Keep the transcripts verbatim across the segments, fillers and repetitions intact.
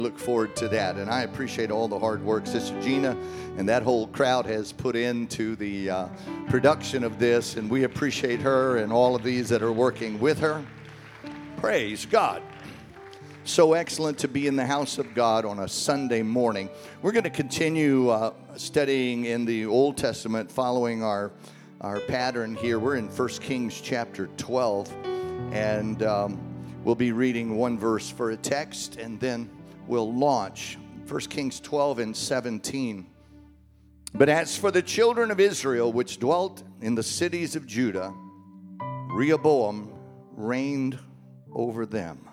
Look forward to that, and I appreciate all the hard work Sister Gina and that whole crowd has put into the uh, production of this, and we appreciate her and all of these that are working with her. Praise God. So excellent to be in the house of God on a Sunday morning. We're going to continue uh, studying in the Old Testament, following our our pattern here. We're in First Kings chapter twelve, and um, we'll be reading one verse for a text, and then we'll launch. First Kings twelve and seventeen. But as for the children of Israel, which dwelt in the cities of Judah, Rehoboam reigned over them.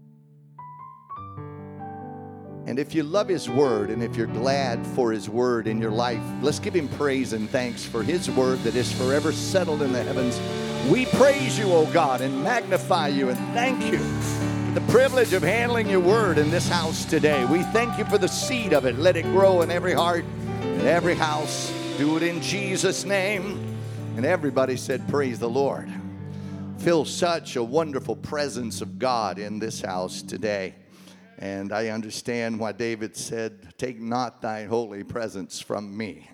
And if you love his word, and if you're glad for his word in your life, let's give him praise and thanks for his word that is forever settled in the heavens. We praise you, O God, and magnify you, and thank you for the privilege of handling your word in this house today. We thank you for the seed of it. Let it grow in every heart, in every house. Do it in Jesus' name. And everybody said, praise the Lord. Feel such a wonderful presence of God in this house today. And I understand why David said, take not thy holy presence from me.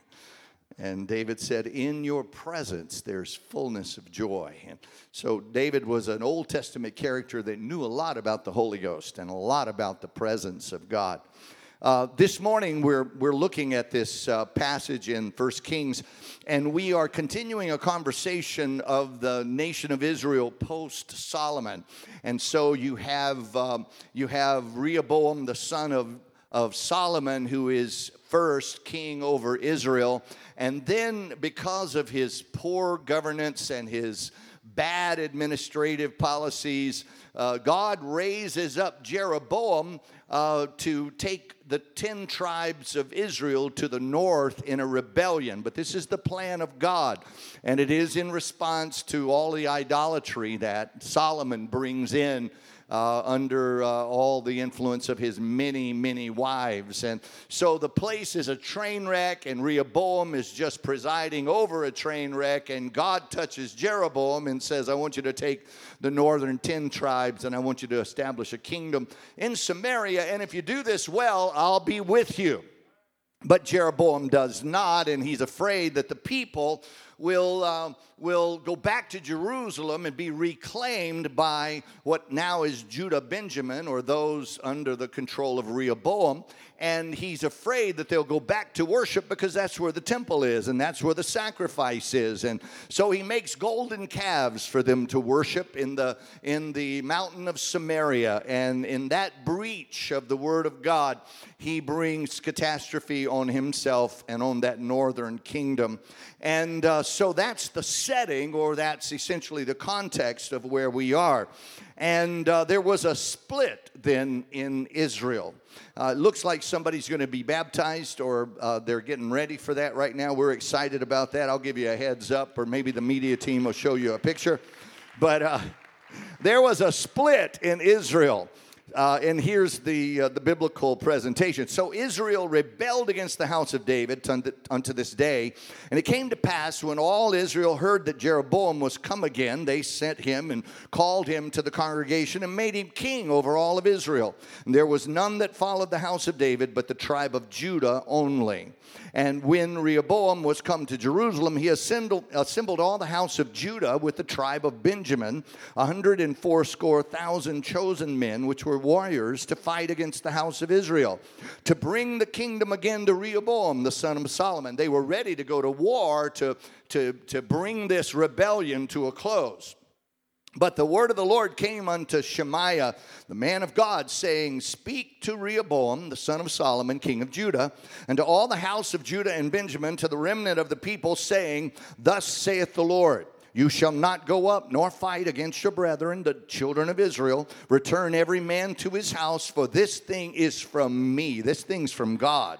And David said, in your presence there's fullness of joy. And so David was an Old Testament character that knew a lot about the Holy Ghost and a lot about the presence of God. Uh, this morning we're we're looking at this uh, passage in First Kings, and we are continuing a conversation of the nation of Israel post Solomon. And so you have um, you have Rehoboam, the son of of Solomon, who is first king over Israel, and then because of his poor governance and his bad administrative policies, uh, God raises up Jeroboam uh, to take the ten tribes of Israel to the north in a rebellion. But this is the plan of God, and it is in response to all the idolatry that Solomon brings in Uh, under uh, all the influence of his many, many wives. And so the place is a train wreck, and Rehoboam is just presiding over a train wreck, and God touches Jeroboam and says, I want you to take the northern ten tribes, and I want you to establish a kingdom in Samaria, and if you do this well, I'll be with you. But Jeroboam does not, and he's afraid that the people will uh, will go back to Jerusalem and be reclaimed by what now is Judah, Benjamin, or those under the control of Rehoboam. And he's afraid that they'll go back to worship because that's where the temple is and that's where the sacrifice is. And so he makes golden calves for them to worship in the in the mountain of Samaria. And in that breach of the word of God, he brings catastrophe on himself and on that northern kingdom. And uh, so that's the setting, or that's essentially the context of where we are. And uh, there was a split then in Israel. Uh, it looks like somebody's going to be baptized, or uh, they're getting ready for that right now. We're excited about that. I'll give you a heads up, or maybe the media team will show you a picture. But uh, there was a split in Israel. Uh, and here's the uh, the biblical presentation. So Israel rebelled against the house of David unto, unto this day. And it came to pass, when all Israel heard that Jeroboam was come again, they sent him and called him to the congregation and made him king over all of Israel. And there was none that followed the house of David, but the tribe of Judah only. And when Rehoboam was come to Jerusalem, he assembled, assembled all the house of Judah with the tribe of Benjamin, a hundred and fourscore thousand chosen men, which were warriors, to fight against the house of Israel, to bring the kingdom again to Rehoboam, the son of Solomon. They were ready to go to war to, to, to bring this rebellion to a close. But the word of the Lord came unto Shemaiah, the man of God, saying, speak to Rehoboam, the son of Solomon, king of Judah, and to all the house of Judah and Benjamin, to the remnant of the people, saying, thus saith the Lord, you shall not go up nor fight against your brethren, the children of Israel. Return every man to his house, for this thing is from me. This thing's from God.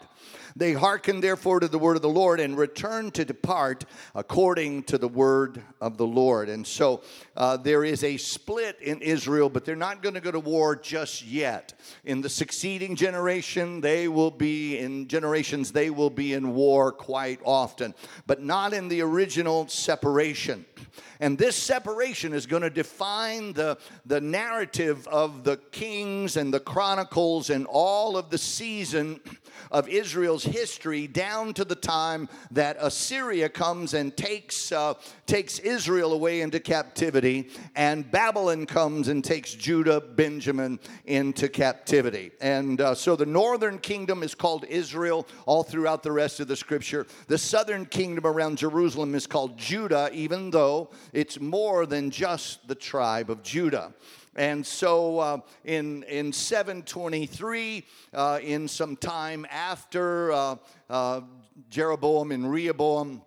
They hearkened therefore to the word of the Lord and returned to depart according to the word of the Lord. And so uh, there is a split in Israel, but they're not going to go to war just yet. In the succeeding generation, they will be in generations, they will be in war quite often, but not in the original separation. And this separation is going to define the, the narrative of the Kings and the Chronicles and all of the season of Israel's history down to the time that Assyria comes and takes, uh, takes Israel away into captivity, and Babylon comes and takes Judah, Benjamin into captivity. And uh, so the northern kingdom is called Israel all throughout the rest of the scripture. The southern kingdom around Jerusalem is called Judah, even though it's more than just the tribe of Judah. And so uh, in, in seven twenty-three, uh, in some time after uh, uh, Jeroboam and Rehoboam,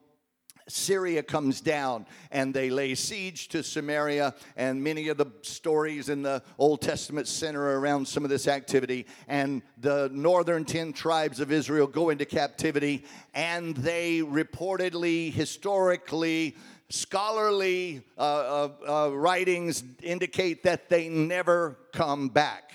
Syria comes down and they lay siege to Samaria, and many of the stories in the Old Testament center around some of this activity. And the northern ten tribes of Israel go into captivity, and they reportedly, historically, scholarly uh, uh, uh, writings indicate that they never come back.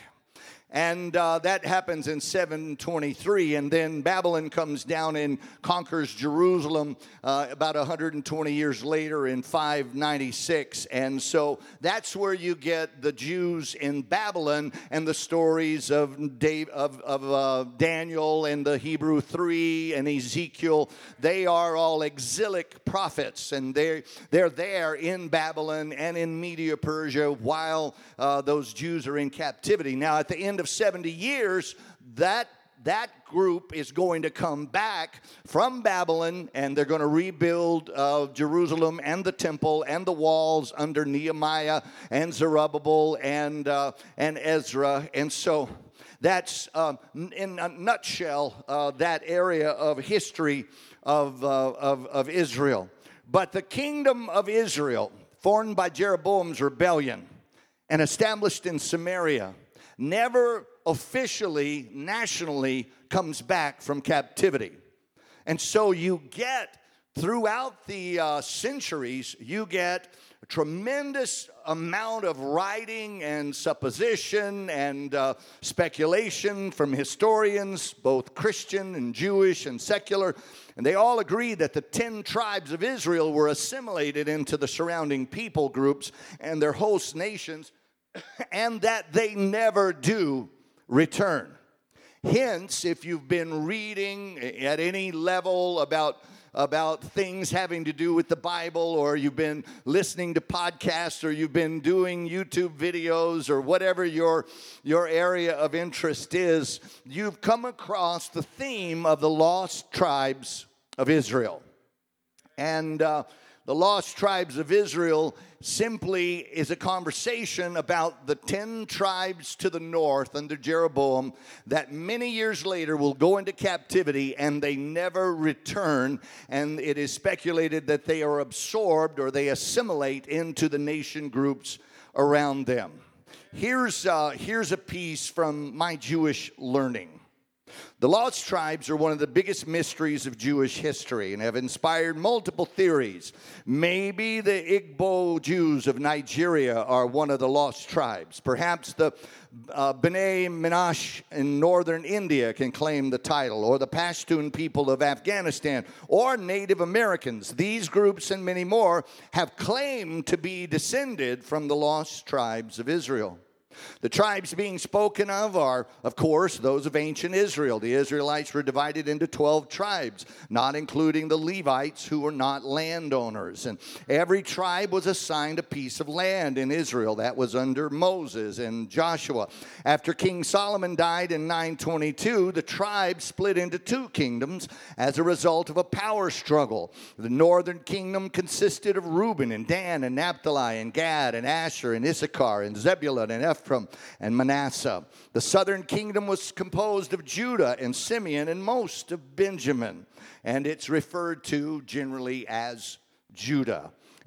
And uh, that happens in seven twenty-three, and then Babylon comes down and conquers Jerusalem uh, about one hundred twenty years later in five ninety-six. And so that's where you get the Jews in Babylon and the stories of, Dave, of, of uh, Daniel and the Hebrew three and Ezekiel. They are all exilic prophets, and they're, they're there in Babylon and in Media Persia while uh, those Jews are in captivity. Now, at the end of seventy years, that that group is going to come back from Babylon, and they're going to rebuild uh, Jerusalem and the temple and the walls under Nehemiah and Zerubbabel and uh, and Ezra. And so that's uh, in a nutshell uh, that area of history of, uh, of of Israel. But the kingdom of Israel, formed by Jeroboam's rebellion and established in Samaria, never officially, nationally comes back from captivity. And so you get, throughout the uh, centuries, you get a tremendous amount of writing and supposition and uh, speculation from historians, both Christian and Jewish and secular. And they all agree that the ten tribes of Israel were assimilated into the surrounding people groups and their host nations, and that they never do return. Hence, if you've been reading at any level about, about things having to do with the Bible, or you've been listening to podcasts, or you've been doing YouTube videos, or whatever your, your area of interest is, you've come across the theme of the lost tribes of Israel. And uh, the lost tribes of Israel simply is a conversation about the ten tribes to the north under Jeroboam that many years later will go into captivity, and they never return. And it is speculated that they are absorbed or they assimilate into the nation groups around them. Here's, uh, here's a piece from my Jewish learning. The lost tribes are one of the biggest mysteries of Jewish history and have inspired multiple theories. Maybe the Igbo Jews of Nigeria are one of the lost tribes. Perhaps the uh, B'nai Menashe in northern India can claim the title, or the Pashtun people of Afghanistan, or Native Americans. These groups and many more have claimed to be descended from the lost tribes of Israel. The tribes being spoken of are, of course, those of ancient Israel. The Israelites were divided into twelve tribes, not including the Levites, who were not landowners. And every tribe was assigned a piece of land in Israel. That was under Moses and Joshua. After King Solomon died in nine twenty-two, the tribes split into two kingdoms as a result of a power struggle. The northern kingdom consisted of Reuben and Dan and Naphtali and Gad and Asher and Issachar and Zebulun and Ephraim and Manasseh. The southern kingdom was composed of Judah and Simeon and most of Benjamin, and it's referred to generally as Judah.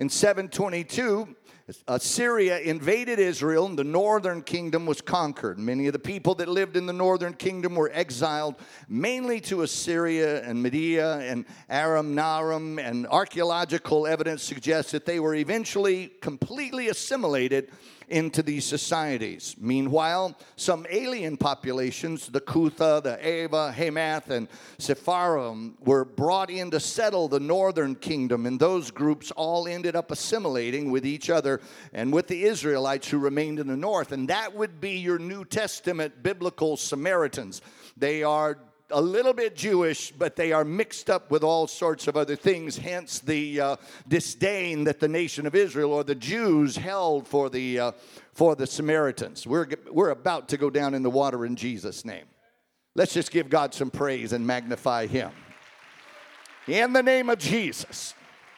In seven twenty-two, Assyria invaded Israel, and the northern kingdom was conquered. Many of the people that lived in the northern kingdom were exiled, mainly to Assyria and Media and Aram Naharaim, and archaeological evidence suggests that they were eventually completely assimilated into these societies. Meanwhile, some alien populations, the Kutha, the Ava, Hamath, and Sepharvaim, were brought in to settle the northern kingdom, and those groups all ended up assimilating with each other and with the Israelites who remained in the north. And that would be your New Testament biblical Samaritans. They are a little bit Jewish, but they are mixed up with all sorts of other things, hence the uh, disdain that the nation of Israel or the Jews held for the uh, for the Samaritans. We're, we're about to go down in the water in Jesus' name. Let's just give God some praise and magnify him. In the name of Jesus.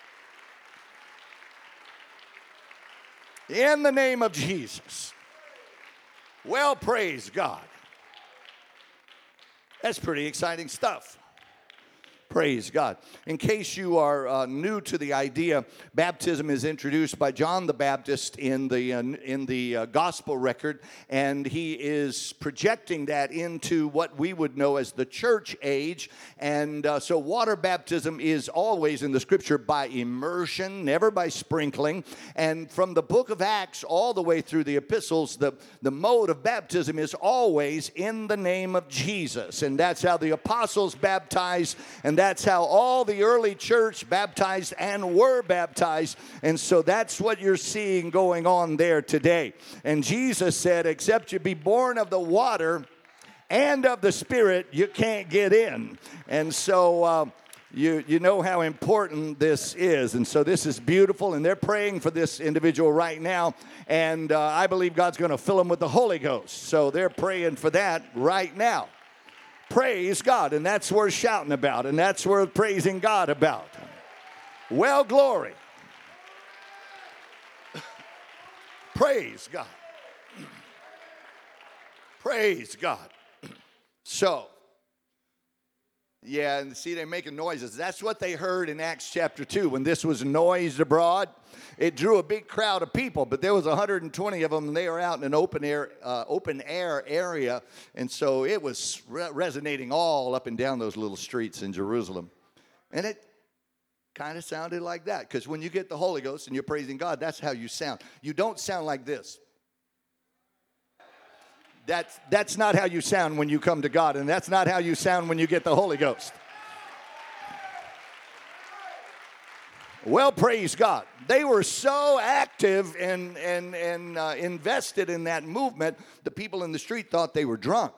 In the name of Jesus. Well, praise God. That's pretty exciting stuff. Praise God. In case you are uh, new to the idea, baptism is introduced by John the Baptist in the uh, in the uh, gospel record, and he is projecting that into what we would know as the church age. And uh, so water baptism is always in the scripture by immersion, never by sprinkling. And from the book of Acts all the way through the epistles, the, the mode of baptism is always in the name of Jesus. And that's how the apostles baptized, and that's how all the early church baptized and were baptized. And so that's what you're seeing going on there today. And Jesus said, except you be born of the water and of the Spirit, you can't get in. And so uh, you, you know how important this is. And so this is beautiful. And they're praying for this individual right now. And uh, I believe God's going to fill them with the Holy Ghost. So they're praying for that right now. Praise God, and that's worth shouting about, and that's worth praising God about. Well, glory. Praise God. Praise God. So, yeah, and see, they're making noises. That's what they heard in Acts chapter two. When this was noised abroad, it drew a big crowd of people, but there was one hundred twenty of them, and they were out in an open air, uh, open air area, and so it was re- resonating all up and down those little streets in Jerusalem. And it kind of sounded like that, because when you get the Holy Ghost and you're praising God, that's how you sound. You don't sound like this. That's, that's not how you sound when you come to God, and that's not how you sound when you get the Holy Ghost. Well, praise God. They were so active and, and, and uh, invested in that movement, the people in the street thought they were drunk.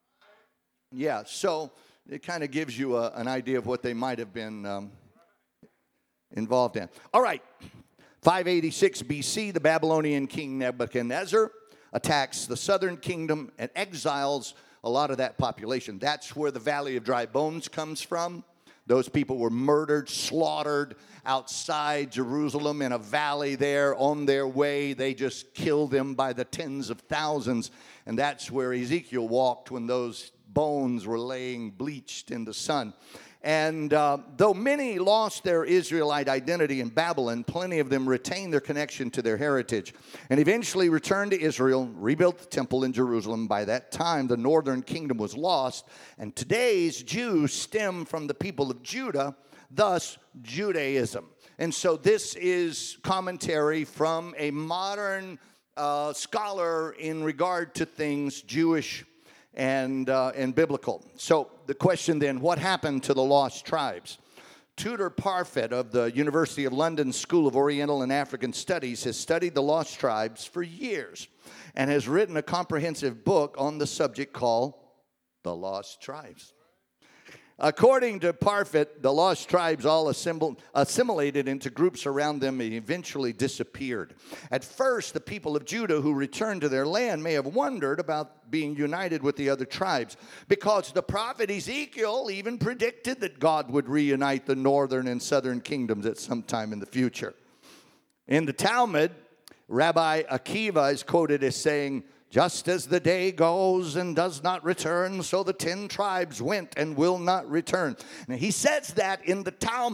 Yeah, so it kind of gives you a, an idea of what they might have been um, involved in. All right, five eighty-six B C, the Babylonian king Nebuchadnezzar attacks the southern kingdom and exiles a lot of that population. That's where the Valley of Dry Bones comes from. Those people were murdered, slaughtered outside Jerusalem in a valley there on their way. They just killed them by the tens of thousands. And that's where Ezekiel walked when those bones were laying bleached in the sun. And uh, though many lost their Israelite identity in Babylon, plenty of them retained their connection to their heritage and eventually returned to Israel, rebuilt the temple in Jerusalem. By that time, the northern kingdom was lost, and today's Jews stem from the people of Judah, thus Judaism. And so this is commentary from a modern uh, scholar in regard to things Jewish and uh, and biblical. So the question then, what happened to the lost tribes? Tudor Parfit of the University of London School of Oriental and African Studies has studied the lost tribes for years and has written a comprehensive book on the subject called The Lost Tribes. According to Parfit, the lost tribes all assembled, assimilated into groups around them and eventually disappeared. At first, the people of Judah who returned to their land may have wondered about being united with the other tribes, because the prophet Ezekiel even predicted that God would reunite the northern and southern kingdoms at some time in the future. In the Talmud, Rabbi Akiva is quoted as saying, "Just as the day goes and does not return, so the ten tribes went and will not return." Now, he says that in the Talmud,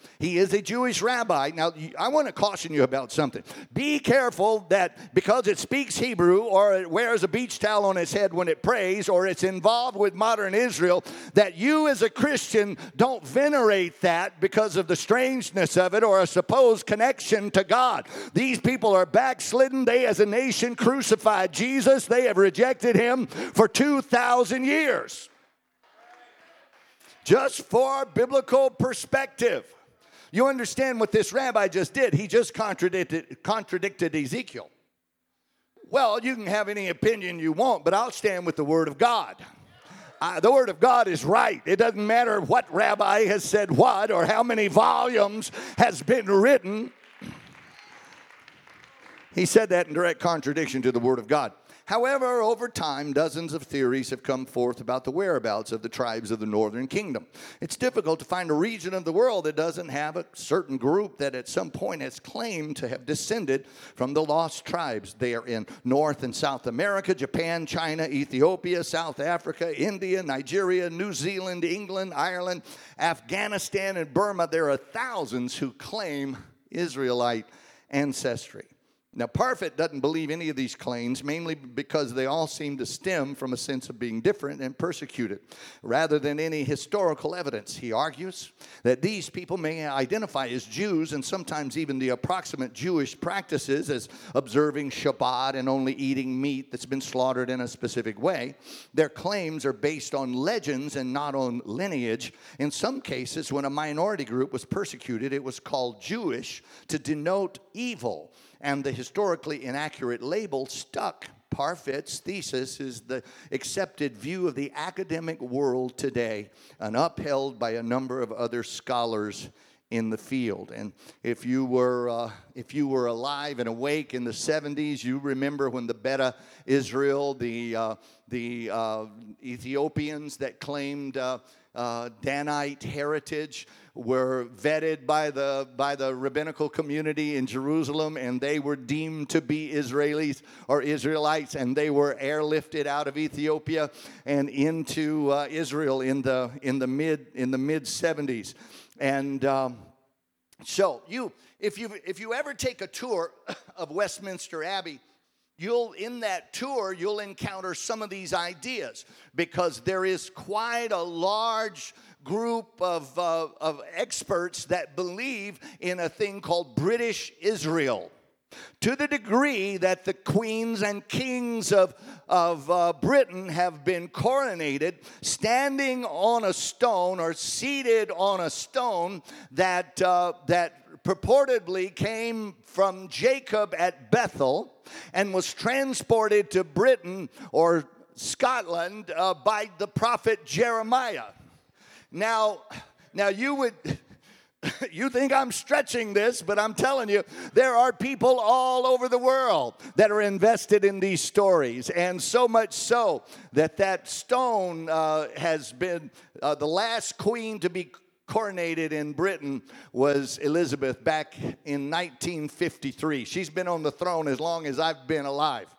He is a Jewish rabbi. Now, I want to caution you about something. Be careful that because it speaks Hebrew or it wears a beach towel on its head when it prays or it's involved with modern Israel, that you as a Christian don't venerate that because of the strangeness of it or a supposed connection to God. These people are backslidden. They as a nation crucified Jesus. They have rejected him for two thousand years. Just for biblical perspective. You understand what this rabbi just did? He just contradicted, contradicted Ezekiel. Well, you can have any opinion you want, but I'll stand with the Word of God. Uh, the Word of God is right. It doesn't matter what rabbi has said what or how many volumes has been written. He said that in direct contradiction to the Word of God. However, over time, dozens of theories have come forth about the whereabouts of the tribes of the northern kingdom. It's difficult to find a region of the world that doesn't have a certain group that at some point has claimed to have descended from the lost tribes. They are in North and South America, Japan, China, Ethiopia, South Africa, India, Nigeria, New Zealand, England, Ireland, Afghanistan, and Burma. There are thousands who claim Israelite ancestry. Now, Parfit doesn't believe any of these claims, mainly because they all seem to stem from a sense of being different and persecuted, rather than any historical evidence. He argues that these people may identify as Jews and sometimes even the approximate Jewish practices as observing Shabbat and only eating meat that's been slaughtered in a specific way. Their claims are based on legends and not on lineage. In some cases, when a minority group was persecuted, it was called Jewish to denote evil. And the historically inaccurate label stuck. Parfit's thesis is the accepted view of the academic world today and upheld by a number of other scholars in the field. And if you were uh, if you were alive and awake in the seventies, you remember when the Beta Israel, the uh, the uh, Ethiopians that claimed uh, uh, Danite heritage, were vetted by the by the rabbinical community in Jerusalem, and they were deemed to be Israelis or Israelites, and they were airlifted out of Ethiopia and into uh, Israel in the in the mid in the mid seventies. And um, so you if you if you ever take a tour of Westminster Abbey, you'll in that tour you'll encounter some of these ideas, because there is quite a large group of, uh, of experts that believe in a thing called British Israel, to the degree that the queens and kings of, of uh, Britain have been coronated standing on a stone or seated on a stone that, uh, that purportedly came from Jacob at Bethel and was transported to Britain or Scotland uh, by the prophet Jeremiah. Now, now you would, you think I'm stretching this, but I'm telling you, there are people all over the world that are invested in these stories, and so much so that that stone uh, has been, uh, the last queen to be coronated in Britain was Elizabeth back in nineteen fifty-three. She's been on the throne as long as I've been alive.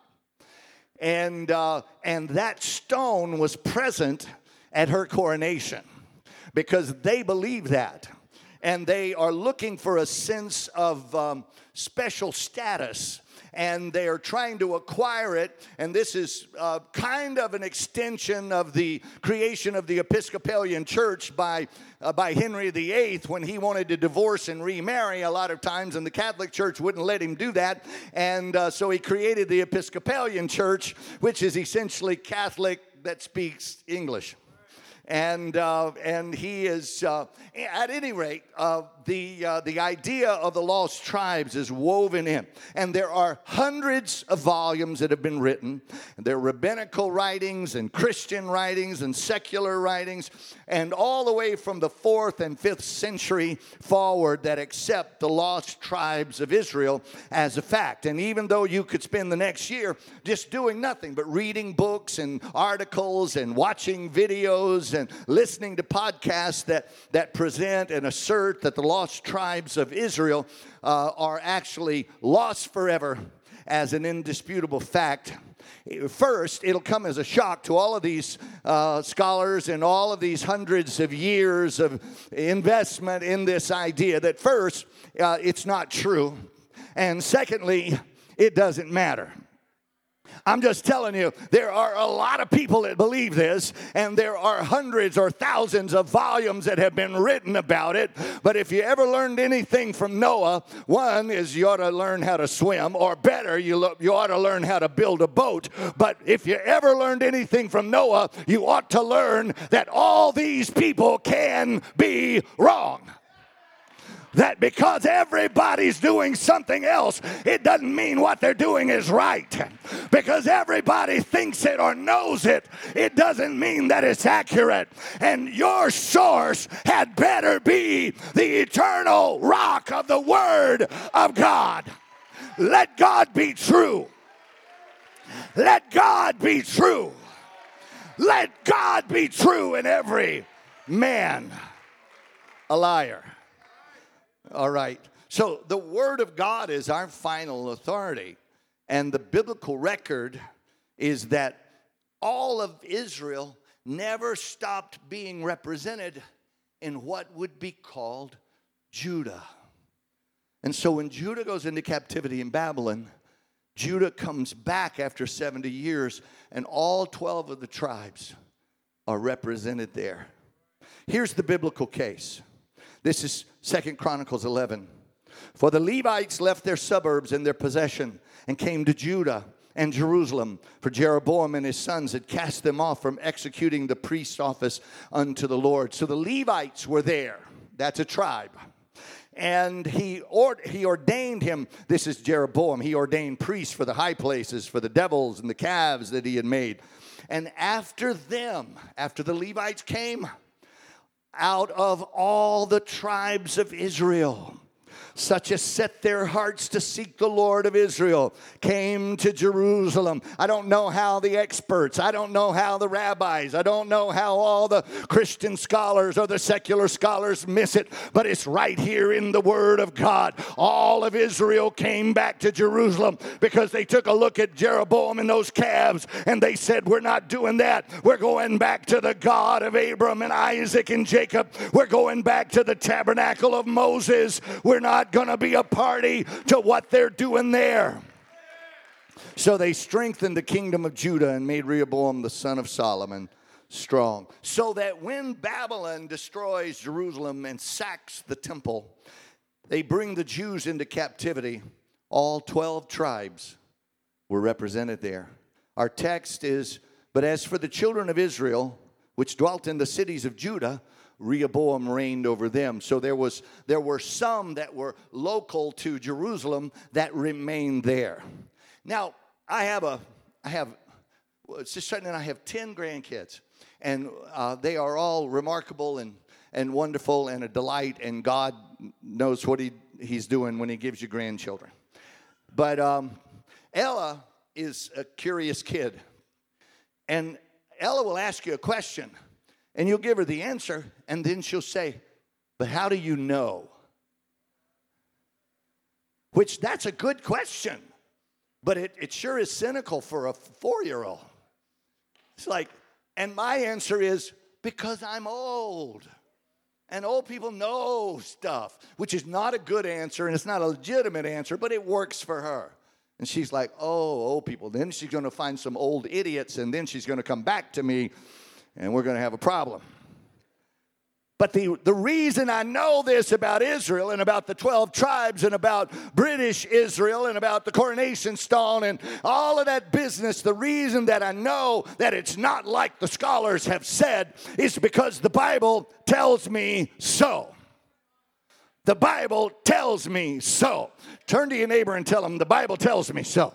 And, uh, and that stone was present at her coronation, because they believe that. And they are looking for a sense of um, special status. And they are trying to acquire it. And this is uh, kind of an extension of the creation of the Episcopalian Church by, uh, by Henry the Eighth, when he wanted to divorce and remarry a lot of times. And the Catholic Church wouldn't let him do that. And uh, so he created the Episcopalian Church, which is essentially Catholic that speaks English. And uh, and he is, uh, at any rate, uh, the uh, the idea of the lost tribes is woven in. And there are hundreds of volumes that have been written. There are rabbinical writings and Christian writings and secular writings, and all the way from the fourth and fifth century forward that accept the lost tribes of Israel as a fact. And even though you could spend the next year just doing nothing but reading books and articles and watching videos and listening to podcasts that, that present and assert that the lost tribes of Israel uh, are actually lost forever as an indisputable fact, First, it'll come as a shock to all of these uh, scholars and all of these hundreds of years of investment in this idea that first, uh, it's not true. And secondly, it doesn't matter. I'm just telling you, there are a lot of people that believe this, and there are hundreds or thousands of volumes that have been written about it. But if you ever learned anything from Noah, one is you ought to learn how to swim, or better, you, lo- you ought to learn how to build a boat. But if you ever learned anything from Noah, you ought to learn that all these people can be wrong. That because everybody's doing something else, it doesn't mean what they're doing is right. Because everybody thinks it or knows it, it doesn't mean that it's accurate. And your source had better be the eternal rock of the Word of God. Let God be true. Let God be true. Let God be true and every man a liar. All right. So the Word of God is our final authority. And the biblical record is that all of Israel never stopped being represented in what would be called Judah. And so when Judah goes into captivity in Babylon, Judah comes back after seventy years, and all twelve of the tribes are represented there. Here's the biblical case. This is Second Chronicles eleven. For the Levites left their suburbs and their possession and came to Judah and Jerusalem. For Jeroboam and his sons had cast them off from executing the priest's office unto the Lord. So the Levites were there. That's a tribe. And he, or, he ordained him, this is Jeroboam, he ordained priests for the high places, for the devils and the calves that he had made. And after them, after the Levites came, out of all the tribes of Israel, such as set their hearts to seek the Lord of Israel, came to Jerusalem. I don't know how the experts, I don't know how the rabbis, I don't know how all the Christian scholars or the secular scholars miss it, but it's right here in the Word of God. All of Israel came back to Jerusalem because they took a look at Jeroboam and those calves, and they said, we're not doing that. We're going back to the God of Abram and Isaac and Jacob. We're going back to the tabernacle of Moses. We're not going to be a party to what they're doing there. So they strengthened the kingdom of Judah and made Rehoboam the son of Solomon strong. So that when Babylon destroys Jerusalem and sacks the temple, they bring the Jews into captivity. All twelve tribes were represented there. Our text is, but as for the children of Israel, which dwelt in the cities of Judah, Rehoboam reigned over them. So there was there were some that were local to Jerusalem that remained there. Now, I have a I have Sister and I have ten grandkids, and uh, they are all remarkable and and wonderful and a delight, and God knows what he he's doing when he gives you grandchildren. But um, Ella is a curious kid, and Ella will ask you a question. And you'll give her the answer, and then she'll say, but how do you know? Which, that's a good question, but it, it sure is cynical for a four-year-old. It's like, and my answer is, because I'm old. And old people know stuff, which is not a good answer, and it's not a legitimate answer, but it works for her. And she's like, oh, old people. Then she's going to find some old idiots, and then she's going to come back to me, and we're going to have a problem. But the, the reason I know this about Israel and about the twelve tribes and about British Israel and about the coronation stone and all of that business, the reason that I know that it's not like the scholars have said is because the Bible tells me so. The Bible tells me so. Turn to your neighbor and tell him, the Bible tells me so.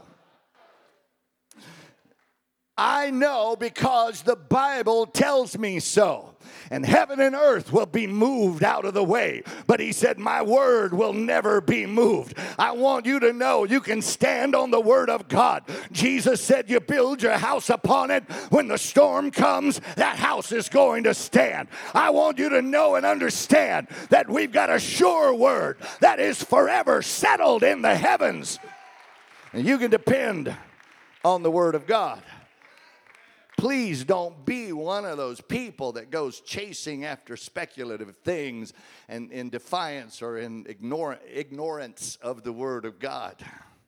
I know because the Bible tells me so. And heaven and earth will be moved out of the way. But he said, my word will never be moved. I want you to know you can stand on the word of God. Jesus said you build your house upon it. When the storm comes, that house is going to stand. I want you to know and understand that we've got a sure word that is forever settled in the heavens. And you can depend on the Word of God. Please don't be one of those people that goes chasing after speculative things and in defiance or in ignor- ignorance of the Word of God.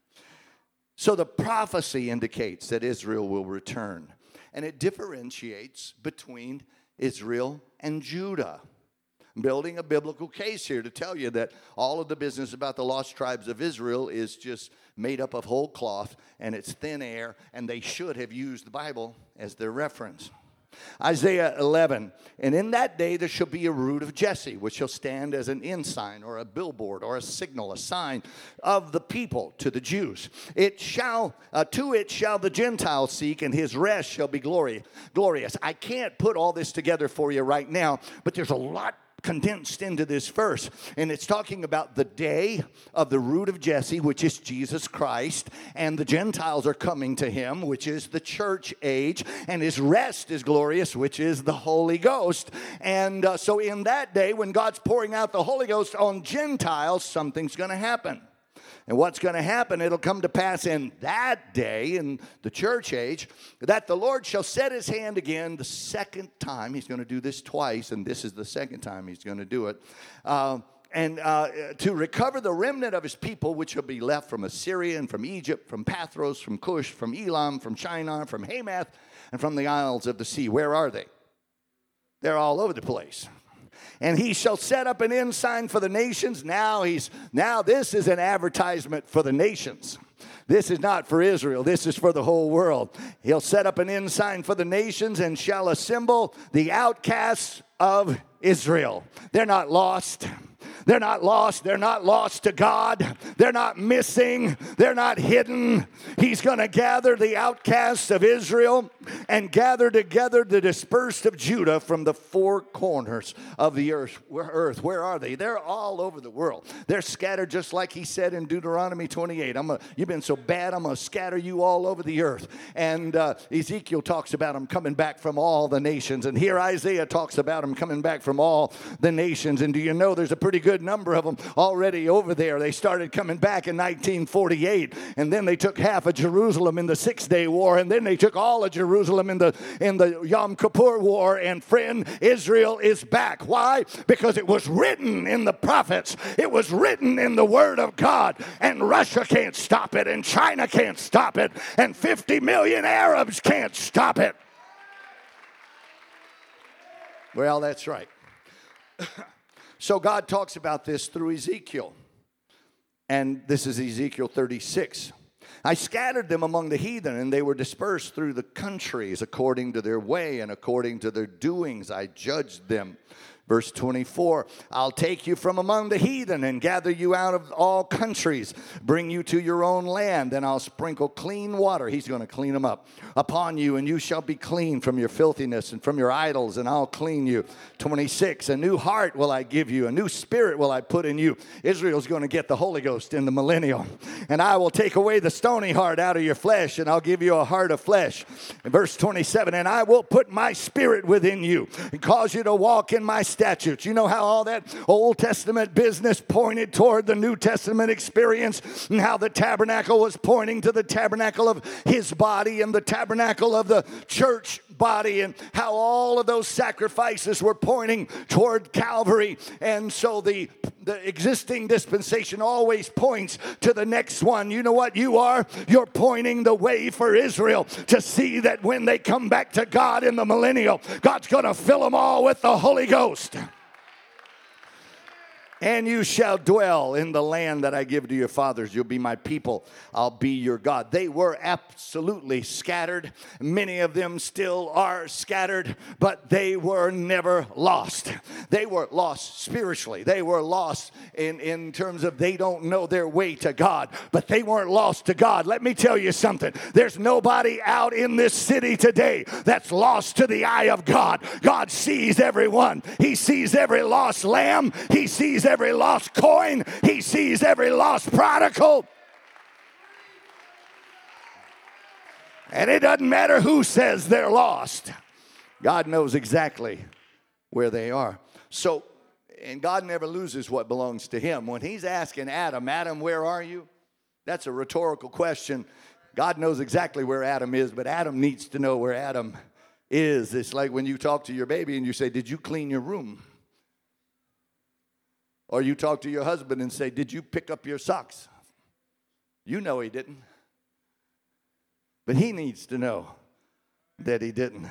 So the prophecy indicates that Israel will return. And it differentiates between Israel and Judah. I'm building a biblical case here to tell you that all of the business about the lost tribes of Israel is just made up of whole cloth, and it's thin air, and they should have used the Bible as their reference. Isaiah eleven, and in that day there shall be a root of Jesse, which shall stand as an ensign or a billboard or a signal, a sign of the people to the Jews. It shall, uh, to it shall the Gentiles seek, and his rest shall be glory, glorious. I can't put all this together for you right now, but there's a lot condensed into this verse, and it's talking about the day of the root of Jesse, which is Jesus Christ, and the Gentiles are coming to him, which is the church age, and his rest is glorious, which is the Holy Ghost. And uh, so in that day, when God's pouring out the Holy Ghost on Gentiles, something's going to happen. And what's going to happen, it'll come to pass in that day, in the church age, that the Lord shall set his hand again the second time. He's going to do this twice, and this is the second time he's going to do it. Uh, and uh, to recover the remnant of his people, which will be left from Assyria and from Egypt, from Pathros, from Cush, from Elam, from Shinar, from Hamath, and from the isles of the sea. Where are they? They're all over the place. And he shall set up an ensign for the nations. Now he's now this is an advertisement for the nations. This is not for Israel. This is for the whole world. He'll set up an ensign for the nations and shall assemble the outcasts of Israel. They're not lost. They're not lost. They're not lost to God. They're not missing. They're not hidden. He's going to gather the outcasts of Israel and gather together the dispersed of Judah from the four corners of the earth. Earth. Where are they? They're all over the world. They're scattered just like he said in Deuteronomy twenty-eight. I'm a, you've been so bad, I'm going to scatter you all over the earth. And uh, Ezekiel talks about them coming back from all the nations. And here Isaiah talks about them coming back from all the nations. And do you know there's a pretty good number of them already over there. They started coming back in nineteen forty-eight, and then they took half of Jerusalem in the Six-Day War, and then they took all of Jerusalem in the in the Yom Kippur War. And friend, Israel is back. Why? Because it was written in the prophets. It was written in the Word of God, and Russia can't stop it, and China can't stop it, and fifty million Arabs can't stop it. Well, that's right. So God talks about this through Ezekiel. And this is Ezekiel thirty-six. I scattered them among the heathen, and they were dispersed through the countries according to their way and according to their doings. I judged them. Verse twenty-four, I'll take you from among the heathen and gather you out of all countries, bring you to your own land, and I'll sprinkle clean water. He's going to clean them up upon you, and you shall be clean from your filthiness and from your idols, and I'll clean you. twenty-six, a new heart will I give you, a new spirit will I put in you. Israel's going to get the Holy Ghost in the millennium. And I will take away the stony heart out of your flesh, and I'll give you a heart of flesh. In verse twenty-seven, and I will put my spirit within you and cause you to walk in my statutes. You know how all that Old Testament business pointed toward the New Testament experience, and how the tabernacle was pointing to the tabernacle of his body and the tabernacle of the church body, and how all of those sacrifices were pointing toward Calvary. And so the the existing dispensation always points to the next one. You know what you are? You're pointing the way for Israel to see that when they come back to God in the millennial, God's going to fill them all with the Holy Ghost. And you shall dwell in the land that I give to your fathers. You'll be my people. I'll be your God. They were absolutely scattered. Many of them still are scattered, but they were never lost. They were lost spiritually. They were lost in, in terms of they don't know their way to God, but they weren't lost to God. Let me tell you something. There's nobody out in this city today that's lost to the eye of God. God sees everyone. He sees every lost lamb. He sees every lost coin. He sees every lost prodigal. And it doesn't matter who says they're lost. God knows exactly where they are. So, and God never loses what belongs to him. When he's asking Adam, Adam, where are you? That's a rhetorical question. God knows exactly where Adam is, but Adam needs to know where Adam is. It's like when you talk to your baby and you say, did you clean your room? Or you talk to your husband and say, did you pick up your socks? You know he didn't. But he needs to know that he didn't.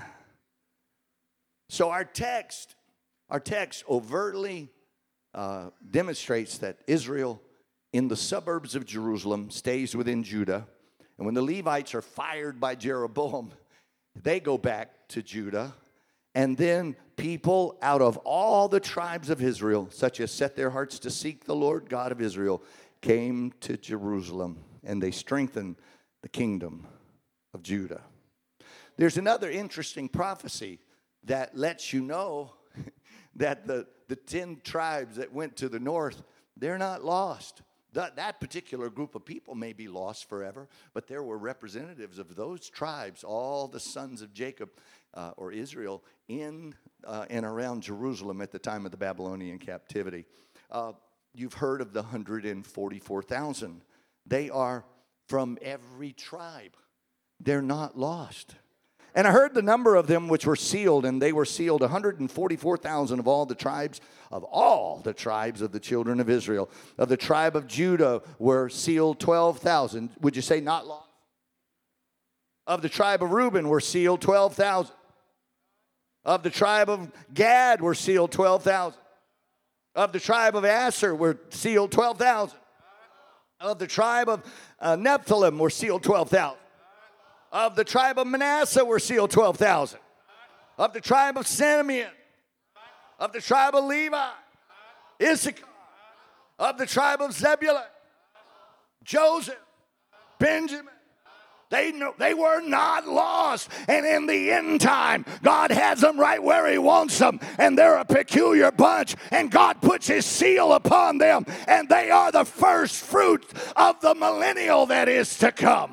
So our text, our text overtly uh, demonstrates that Israel in the suburbs of Jerusalem stays within Judah. And when the Levites are fired by Jeroboam, they go back to Judah. And then people out of all the tribes of Israel, such as set their hearts to seek the Lord God of Israel, came to Jerusalem. And they strengthened the kingdom of Judah. There's another interesting prophecy that lets you know that the, the ten tribes that went to the north, they're not lost. That, that particular group of people may be lost forever, but there were representatives of those tribes, all the sons of Jacob uh, or Israel, in uh, and around Jerusalem at the time of the Babylonian captivity. Uh, you've heard of the one hundred forty-four thousand. They are from every tribe. They're not lost. And I heard the number of them which were sealed, and they were sealed one hundred forty-four thousand of all the tribes, of all the tribes of the children of Israel. Of the tribe of Judah were sealed twelve thousand. Would you say not lost? Of the tribe of Reuben were sealed twelve thousand. Of the tribe of Gad were sealed twelve thousand. Of the tribe of Asher were sealed twelve thousand. Of the tribe of uh, Nephthalim were sealed twelve thousand. Of the tribe of Manasseh were sealed twelve thousand. Of the tribe of Simeon. Of the tribe of Levi. Issachar. Of the tribe of Zebulun. Joseph. Benjamin. They, know, they were not lost. And in the end time, God has them right where he wants them. And they're a peculiar bunch. And God puts his seal upon them. And they are the first fruit of the millennial that is to come.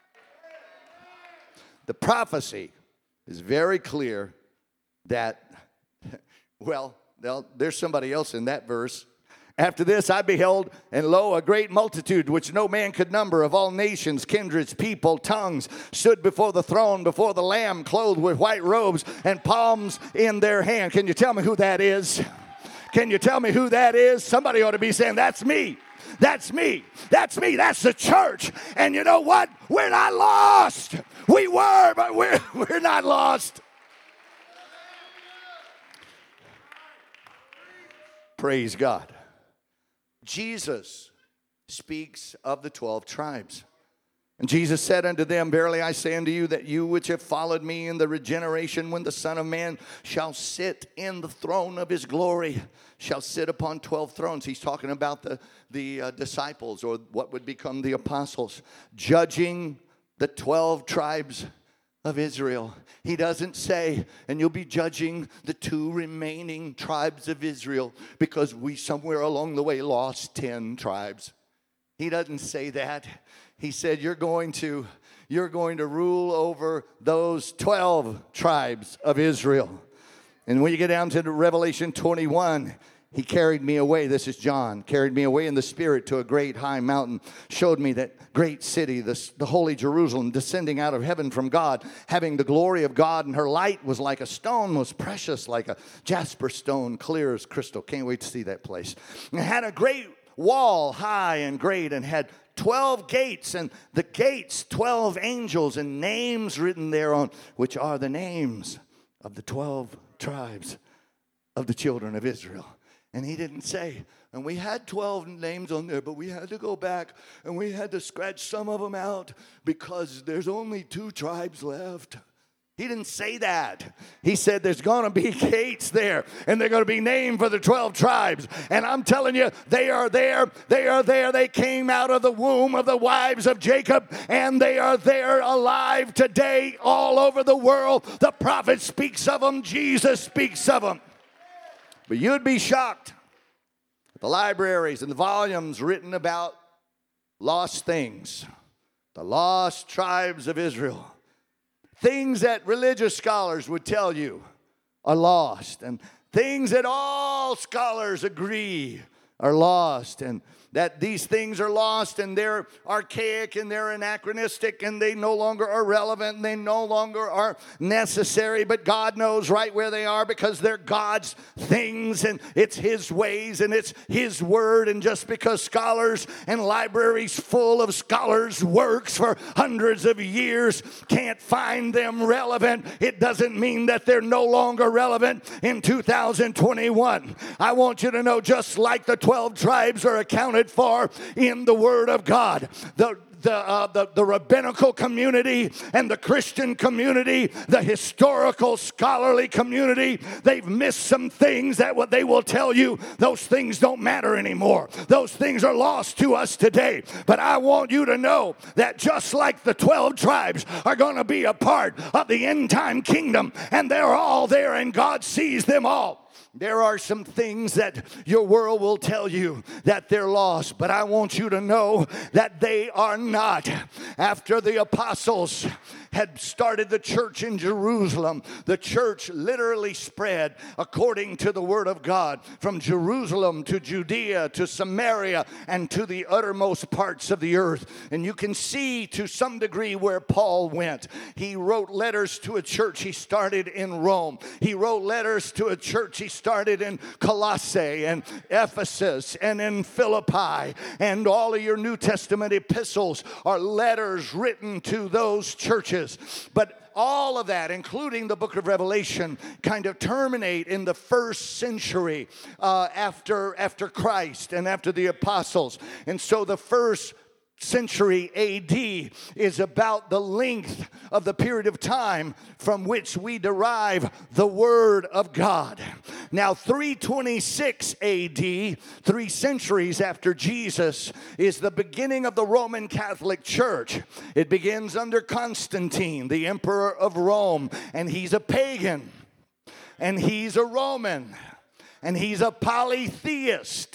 The prophecy is very clear that, well, there's somebody else in that verse. After this I beheld, and lo, a great multitude, which no man could number, of all nations, kindreds, people, tongues, stood before the throne, before the Lamb, clothed with white robes and palms in their hand. Can you tell me who that is? Can you tell me who that is? Somebody ought to be saying, that's me. That's me. That's me. That's the church. And you know what? We're not lost. We were, but we're, we're not lost. Praise God. Jesus speaks of the twelve tribes. And Jesus said unto them, verily I say unto you, that you which have followed me in the regeneration, when the Son of Man shall sit in the throne of his glory, shall sit upon twelve thrones. He's talking about the, the uh, disciples, or what would become the apostles, judging the twelve tribes of Israel. He doesn't say, and you'll be judging the two remaining tribes of Israel, because we somewhere along the way lost ten tribes. He doesn't say that. He said, you're going to, you're going to rule over those twelve tribes of Israel. And when you get down to Revelation twenty-one, he carried me away. This is John. Carried me away in the spirit to a great high mountain. Showed me that great city, the, the holy Jerusalem, descending out of heaven from God, having the glory of God. And her light was like a stone, was precious, like a jasper stone, clear as crystal. Can't wait to see that place. And it had a great wall, high and great, and had twelve gates, and the gates, twelve angels, and names written thereon, which are the names of the twelve tribes of the children of Israel. And he didn't say, and we had twelve names on there, but we had to go back and we had to scratch some of them out because there's only two tribes left. He didn't say that. He said there's going to be gates there, and they're going to be named for the twelve tribes. And I'm telling you, they are there. They are there. They came out of the womb of the wives of Jacob, and they are there alive today all over the world. The prophet speaks of them. Jesus speaks of them. But you'd be shocked at the libraries and the volumes written about lost things, the lost tribes of Israel. Things that religious scholars would tell you are lost, and things that all scholars agree are lost, and that these things are lost and they're archaic and they're anachronistic and they no longer are relevant and they no longer are necessary. But God knows right where they are because they're God's things and it's His ways and it's His word. And just because scholars and libraries full of scholars' works for hundreds of years can't find them relevant, it doesn't mean that they're no longer relevant in two thousand twenty-one. I want you to know, just like the twelve tribes are accounted for in the Word of God, the The, uh, the, the rabbinical community and the Christian community, the historical scholarly community, they've missed some things that what they will tell you, those things don't matter anymore. Those things are lost to us today. But I want you to know that just like the twelve tribes are going to be a part of the end time kingdom, and they're all there and God sees them all, there are some things that your world will tell you that they're lost, but I want you to know that they are not. After the apostles had started the church in Jerusalem, the church literally spread according to the word of God from Jerusalem to Judea to Samaria and to the uttermost parts of the earth. And you can see to some degree where Paul went. He wrote letters to a church he started in Rome. He wrote letters to a church he started in Colossae and Ephesus and in Philippi. And all of your New Testament epistles are letters written to those churches. But all of that, including the book of Revelation, kind of terminate in the first century uh, after, after Christ and after the apostles. And so the first century A D is about the length of the period of time from which we derive the Word of God. Now, three twenty-six A D, three centuries after Jesus, is the beginning of the Roman Catholic Church. It begins under Constantine, the emperor of Rome, and he's a pagan, and he's a Roman, and he's a polytheist.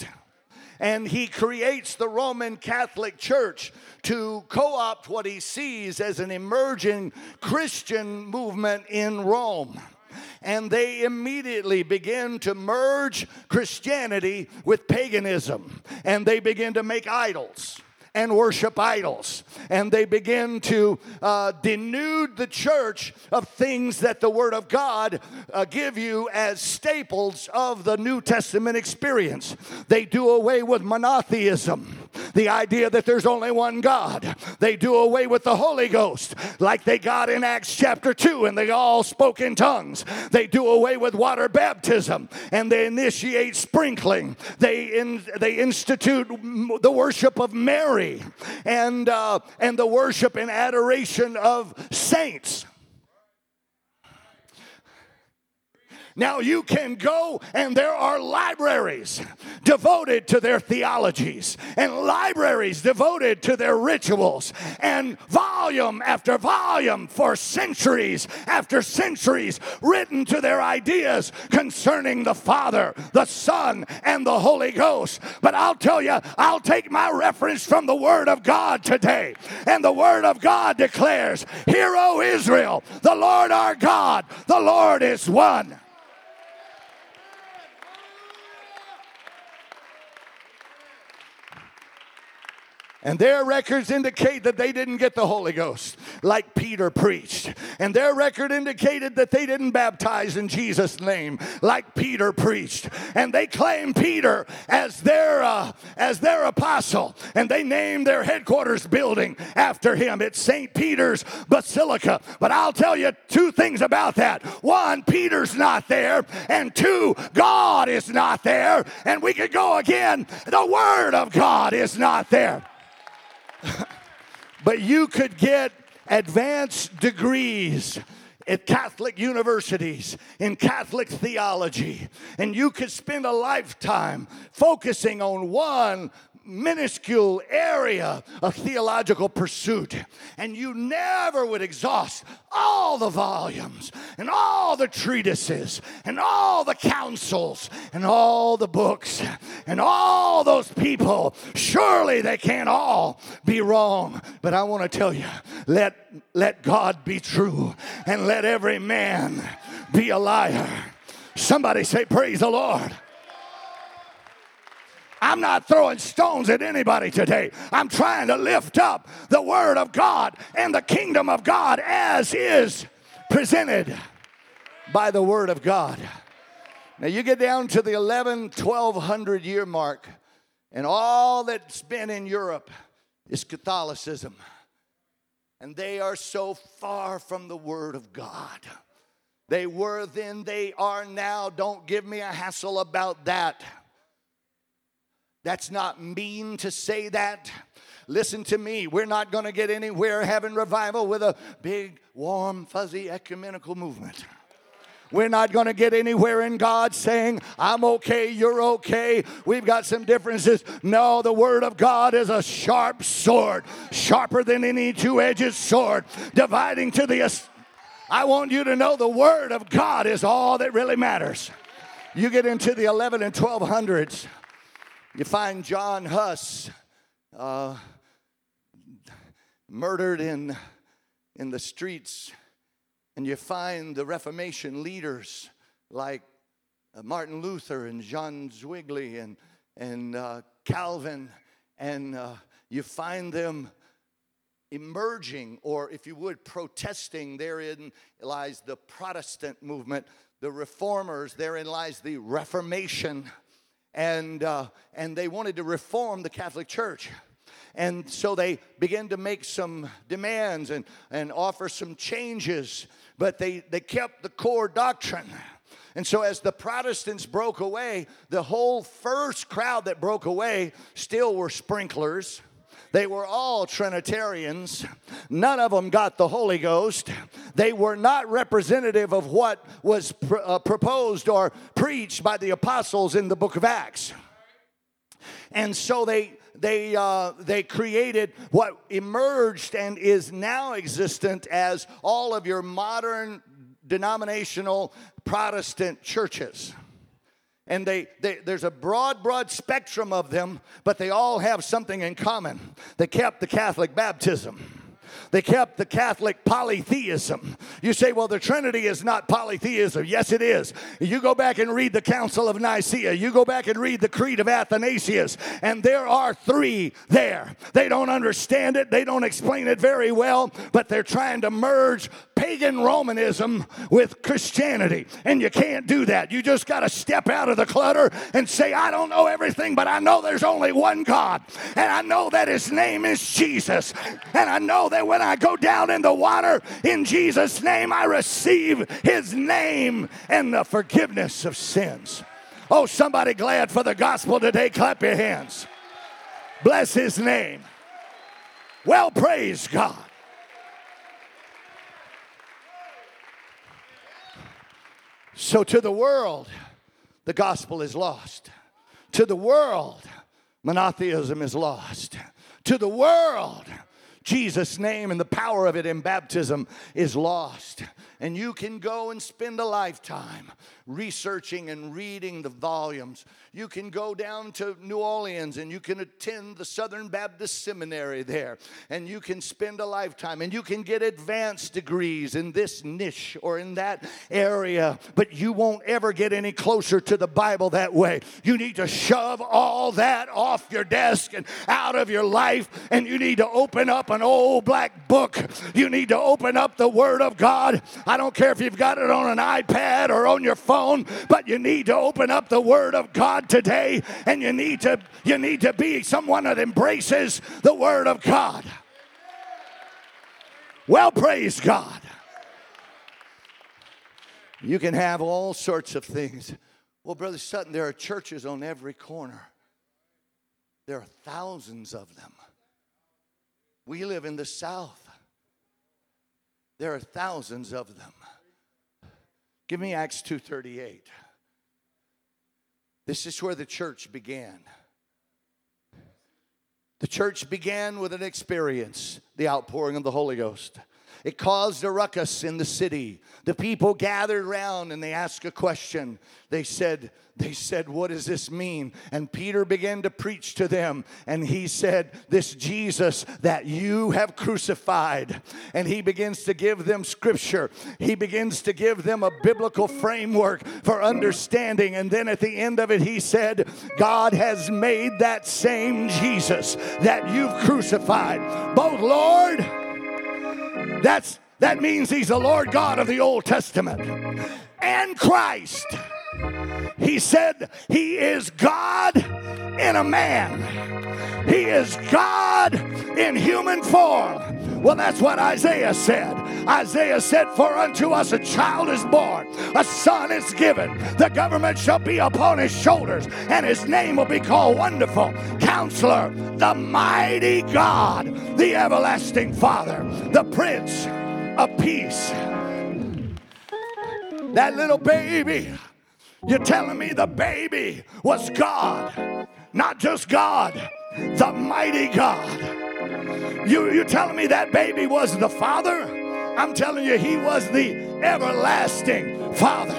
And he creates the Roman Catholic Church to co-opt what he sees as an emerging Christian movement in Rome. And they immediately begin to merge Christianity with paganism. And they begin to make idols and worship idols. And they begin to uh, denude the church of things that the Word of God uh, give you as staples of the New Testament experience. They do away with monotheism, the idea that there's only one God. They do away with the Holy Ghost, like they got in Acts chapter two, and they all spoke in tongues. They do away with water baptism, and they initiate sprinkling. They, in, they institute the worship of Mary, and uh, and the worship and adoration of saints. Now you can go and there are libraries devoted to their theologies and libraries devoted to their rituals and volume after volume for centuries after centuries written to their ideas concerning the Father, the Son, and the Holy Ghost. But I'll tell you, I'll take my reference from the Word of God today. And the Word of God declares, "Hear, O Israel, the Lord our God, the Lord is one." And their records indicate that they didn't get the Holy Ghost like Peter preached. And their record indicated that they didn't baptize in Jesus' name like Peter preached. And they claim Peter as their, uh, as their apostle. And they named their headquarters building after him. It's Saint Peter's Basilica. But I'll tell you two things about that. One, Peter's not there. And two, God is not there. And we could go again. The Word of God is not there. But you could get advanced degrees at Catholic universities in Catholic theology, and you could spend a lifetime focusing on one minuscule area of theological pursuit, and you never would exhaust all the volumes and all the treatises and all the councils and all the books and all those people. Surely they can't all be wrong. But I want to tell you, let let God be true and let every man be a liar. Somebody say, praise the Lord. I'm not throwing stones at anybody today. I'm trying to lift up the Word of God and the kingdom of God as is presented by the Word of God. Now you get down to the eleven, twelve hundred year mark, and all that's been in Europe is Catholicism. And they are so far from the Word of God. They were then, they are now. Don't give me a hassle about that. That's not mean to say that. Listen to me. We're not going to get anywhere having revival with a big, warm, fuzzy ecumenical movement. We're not going to get anywhere in God saying, I'm okay, you're okay, we've got some differences. No, the Word of God is a sharp sword, sharper than any two-edged sword, dividing to the... I want you to know the Word of God is all that really matters. You get into the eleven and twelve hundreds, you find John Huss uh, murdered in, in the streets. And you find the Reformation leaders like uh, Martin Luther and John Zwingli and, and uh, Calvin. And uh, you find them emerging, or if you would, protesting. Therein lies the Protestant movement. The Reformers, therein lies the Reformation. And, uh, and they wanted to reform the Catholic Church. And so they began to make some demands and, and offer some changes. But they, they kept the core doctrine. And so as the Protestants broke away, the whole first crowd that broke away still were sprinklers. They were all Trinitarians. None of them got the Holy Ghost. They were not representative of what was pr- uh, proposed or preached by the apostles in the book of Acts. And so they they uh, they created what emerged and is now existent as all of your modern denominational Protestant churches. And they, they, there's a broad, broad spectrum of them, but they all have something in common. They kept the Catholic baptism. They kept the Catholic polytheism. You say, well, the Trinity is not polytheism. Yes, it is. You go back and read the Council of Nicaea. You go back and read the Creed of Athanasius, and there are three there. They don't understand it. They don't explain it very well, but they're trying to merge pagan Romanism with Christianity, and you can't do that. You just got to step out of the clutter and say, I don't know everything, but I know there's only one God, and I know that His name is Jesus, and I know that when I go down in the water, in Jesus' name, I receive His name and the forgiveness of sins. Oh, somebody glad for the gospel today, clap your hands. Bless His name. Well, praise God. So to the world, the gospel is lost. To the world, monotheism is lost. To the world, Jesus' name and the power of it in baptism is lost. And you can go and spend a lifetime researching and reading the volumes. You can go down to New Orleans and you can attend the Southern Baptist Seminary there. And you can spend a lifetime and you can get advanced degrees in this niche or in that area. But you won't ever get any closer to the Bible that way. You need to shove all that off your desk and out of your life. And you need to open up an old black book. You need to open up the Word of God. I don't care if you've got it on an iPad or on your phone, but you need to open up the Word of God today, and you need to you need to be someone that embraces the Word of God. Well, praise God. You can have all sorts of things. Well, Brother Sutton, there are churches on every corner. There are thousands of them. We live in the South. There are thousands of them. Give me Acts two thirty-eight. This is where the church began. The church began with an experience, the outpouring of the Holy Ghost. It caused a ruckus in the city. The people gathered around and they asked a question. They said, they said, what does this mean? And Peter began to preach to them. And he said, this Jesus that you have crucified. And he begins to give them scripture. He begins to give them a biblical framework for understanding. And then at the end of it, he said, God has made that same Jesus that you've crucified, both Lord. That's that means he's the Lord God of the Old Testament and Christ. He said he is God in a man. He is God in human form. Well, that's what Isaiah said. Isaiah said, for unto us a child is born, a son is given. The government shall be upon his shoulders, and his name will be called Wonderful, Counselor, the Mighty God, the Everlasting Father, the Prince of Peace. That little baby, you're telling me the baby was God, not just God, the mighty God. You, you're telling me that baby was the Father? I'm telling you, he was the everlasting Father.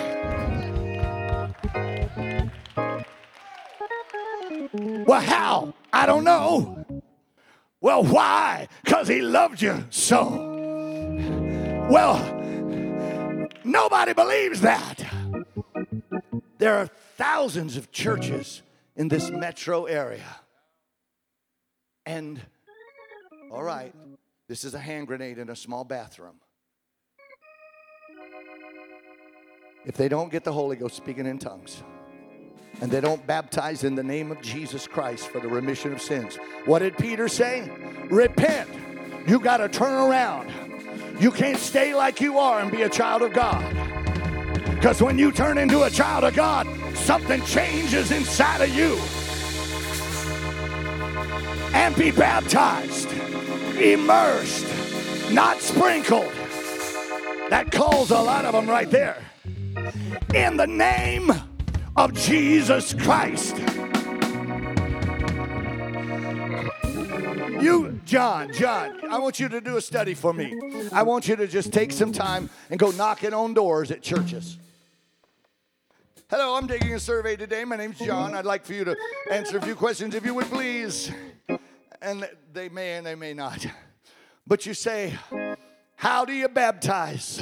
Well, how? I don't know. Well, why? Because he loved you so. Well, nobody believes that. There are thousands of churches in this metro area. And, all right, this is a hand grenade in a small bathroom. If they don't get the Holy Ghost speaking in tongues, and they don't baptize in the name of Jesus Christ for the remission of sins, what did Peter say? Repent. You got to turn around. You can't stay like you are and be a child of God. Because when you turn into a child of God, something changes inside of you. And be baptized, immersed, not sprinkled. That calls a lot of them right there. In the name of Jesus Christ. You, John, John, I want you to do a study for me. I want you to just take some time and go knocking on doors at churches. Hello, I'm taking a survey today. My name's John. I'd like for you to answer a few questions if you would please. And they may and they may not. But you say, how do you baptize?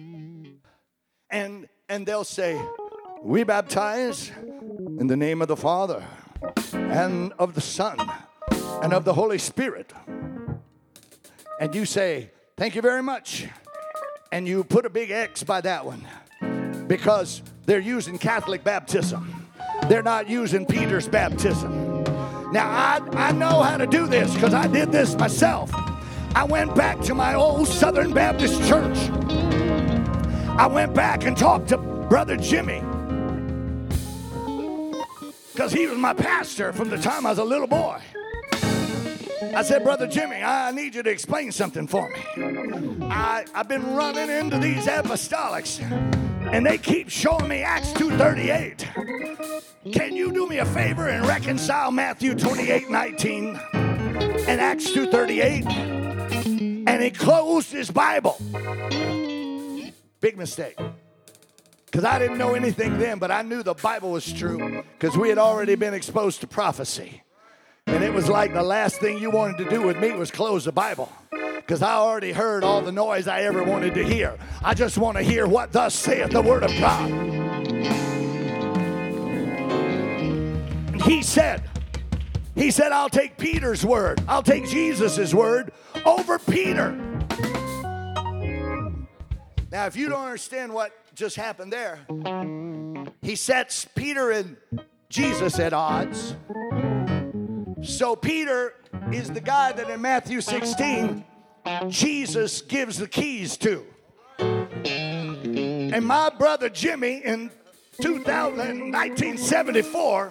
And and they'll say, we baptize in the name of the Father and of the Son and of the Holy Spirit. And you say, thank you very much. And you put a big X by that one because they're using Catholic baptism. They're not using Peter's baptism. Now, I, I know how to do this because I did this myself. I went back to my old Southern Baptist church. I went back and talked to Brother Jimmy because he was my pastor from the time I was a little boy. I said, Brother Jimmy, I need you to explain something for me. I, I've been running into these apostolics, and they keep showing me Acts two thirty-eight. Can you do me a favor and reconcile Matthew twenty-eight nineteen and Acts two thirty-eight? And he closed his Bible. Big mistake. Because I didn't know anything then, but I knew the Bible was true because we had already been exposed to prophecy. And it was like the last thing you wanted to do with me was close the Bible. Because I already heard all the noise I ever wanted to hear. I just want to hear what thus saith the Word of God. And he said, he said, I'll take Peter's word. I'll take Jesus' word over Peter. Now, if you don't understand what just happened there, he sets Peter and Jesus at odds. So Peter is the guy that in Matthew sixteen, Jesus gives the keys to. And my brother Jimmy in nineteen seventy-four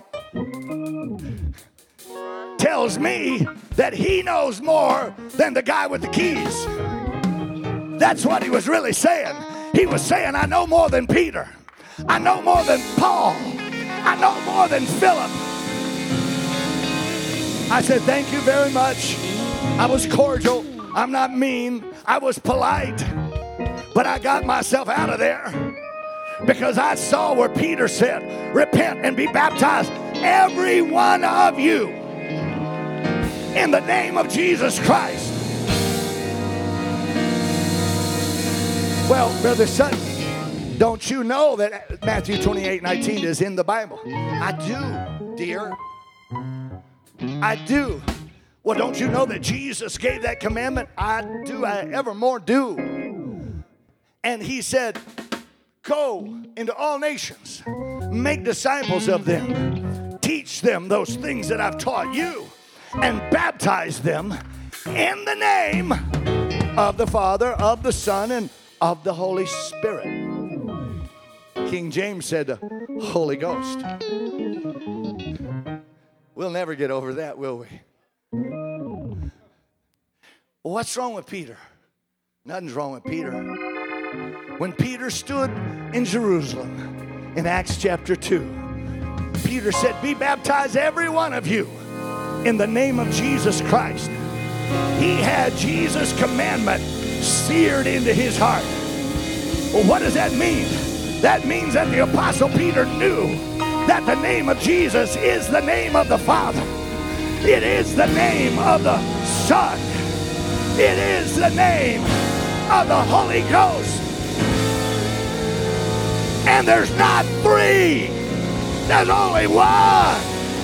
tells me that he knows more than the guy with the keys. That's what he was really saying. He was saying, I know more than Peter. I know more than Paul. I know more than Philip. I said, thank you very much. I was cordial. I'm not mean. I was polite. But I got myself out of there because I saw where Peter said, repent and be baptized, every one of you, in the name of Jesus Christ. Well, Brother Sutton, don't you know that Matthew twenty-eight nineteen is in the Bible? I do, dear. I do. Well, don't you know that Jesus gave that commandment? I do, I evermore do. And he said, go into all nations, make disciples of them, teach them those things that I've taught you, and baptize them in the name of the Father, of the Son, and of the Holy Spirit. King James said the Holy Ghost. We'll never get over that, will we? What's wrong with Peter? Nothing's wrong with Peter. When Peter stood in Jerusalem in Acts chapter two, Peter said, be baptized every one of you in the name of Jesus Christ. He had Jesus' commandment seared into his heart. Well, what does that mean? That means that the Apostle Peter knew that the name of Jesus is the name of the Father. It is the name of the Son. It is the name of the Holy Ghost. And there's not three. There's only one.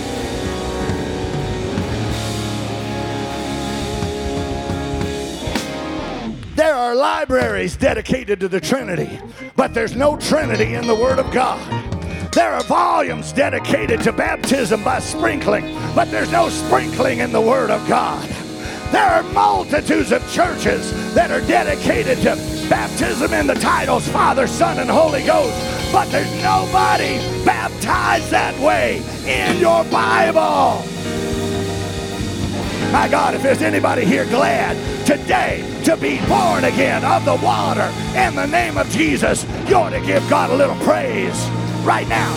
There are libraries dedicated to the Trinity, but there's no Trinity in the Word of God. There are volumes dedicated to baptism by sprinkling, but there's no sprinkling in the Word of God. There are multitudes of churches that are dedicated to baptism in the titles Father, Son, and Holy Ghost, but there's nobody baptized that way in your Bible. My God, if there's anybody here glad today to be born again of the water in the name of Jesus, you ought to give God a little praise right now.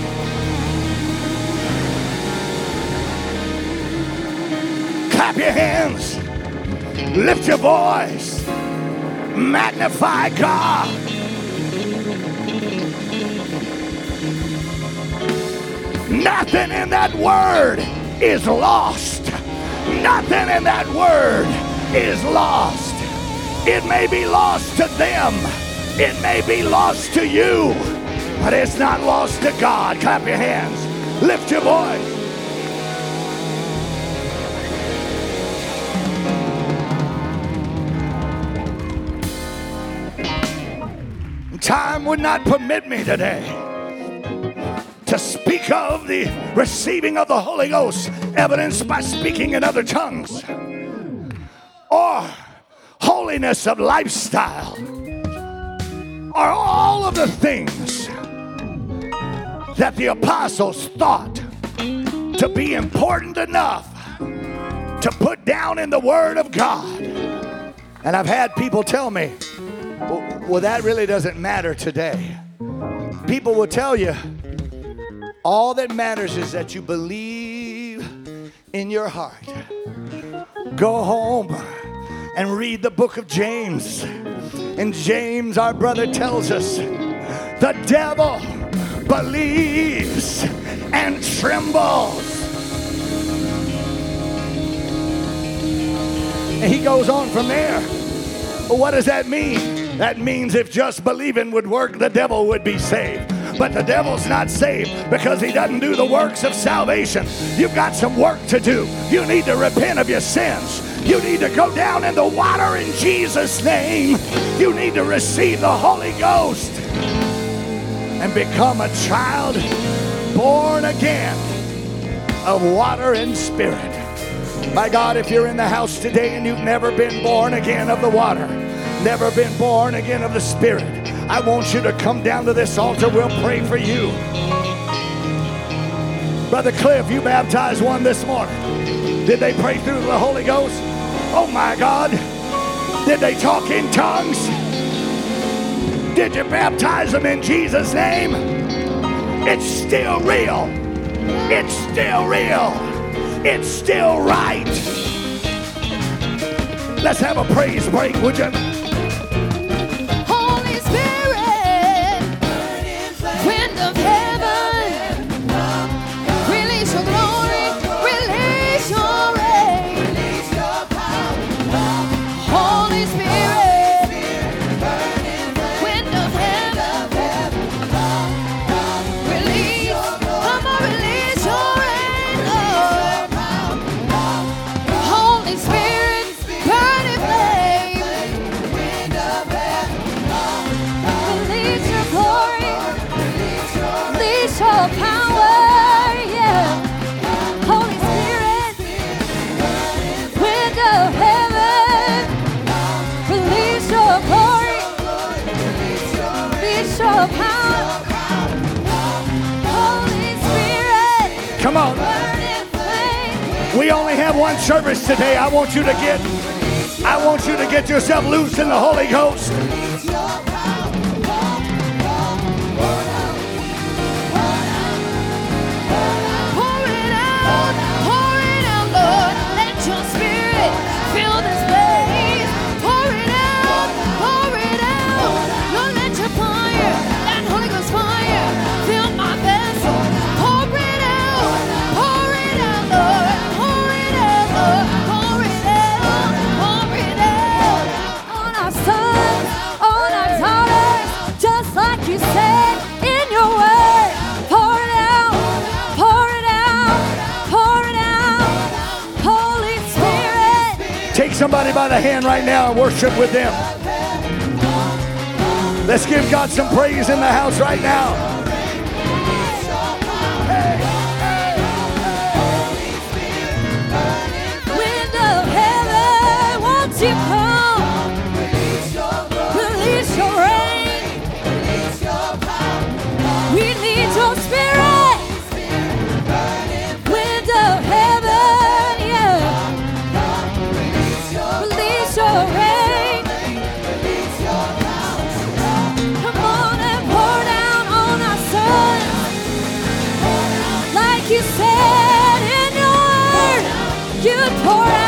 Clap your hands. Lift your voice. Magnify God. Nothing in that word is lost. Nothing in that word is lost. It may be lost to them. It may be lost to you, but it's not lost to God. Clap your hands. Lift your voice. Time would not permit me today to speak of the receiving of the Holy Ghost, evidenced by speaking in other tongues, or holiness of lifestyle, or all of the things that the apostles thought to be important enough to put down in the Word of God. And I've had people tell me, well, well, that really doesn't matter today. People will tell you, all that matters is that you believe in your heart. Go home and read the book of James. And James, our brother, tells us the devil believes and trembles. And he goes on from there. Well, what does that mean? That means if just believing would work, the devil would be saved. But the devil's not saved because he doesn't do the works of salvation. You've got some work to do. You need to repent of your sins. You need to go down in the water in Jesus' name. You need to receive the Holy Ghost and become a child born again of water and spirit. My God, if you're in the house today and you've never been born again of the water, never been born again of the Spirit, I want you to come down to this altar. We'll pray for you. Brother Cliff, you baptized one this morning. Did they pray through the Holy Ghost? Oh my God. Did they talk in tongues? Did you baptize them in Jesus' name? It's still real. It's still real. It's still right. Let's have a praise break, would you? Holy Spirit, wind of heaven, release your glory, release your reign. Holy Spirit, wind of heaven, release, come on, release your reign, Lord. Holy Spirit, burning flame, release your glory, release your power, yeah. Holy Spirit, wind of heaven, release your glory, release your power. Holy Spirit, Come on. burning flame. We only have one service today. I want you to get, I want you to get yourself loose in the Holy Ghost. Pour it out, pour it out, Lord. Let your spirit fill this place. Pour it out, pour it out. Lord, let your fire, that Holy Ghost fire, fill my vessel. Pour it out, pour it out, Lord. Pour it out, Lord. Pour it out, pour it out. On our sons, on our daughters, just like you said in your word. Pour it out, pour it out, pour it out. Holy Spirit, Take somebody by the hand right now and worship with them. Let's give God some praise in the house right now. wind of heaven, won't you come? Release your rain. We need your spirit. Wind of heaven, yeah. Release your rain. Come on and pour down on our sons. Like you said in your word, you'd pour out.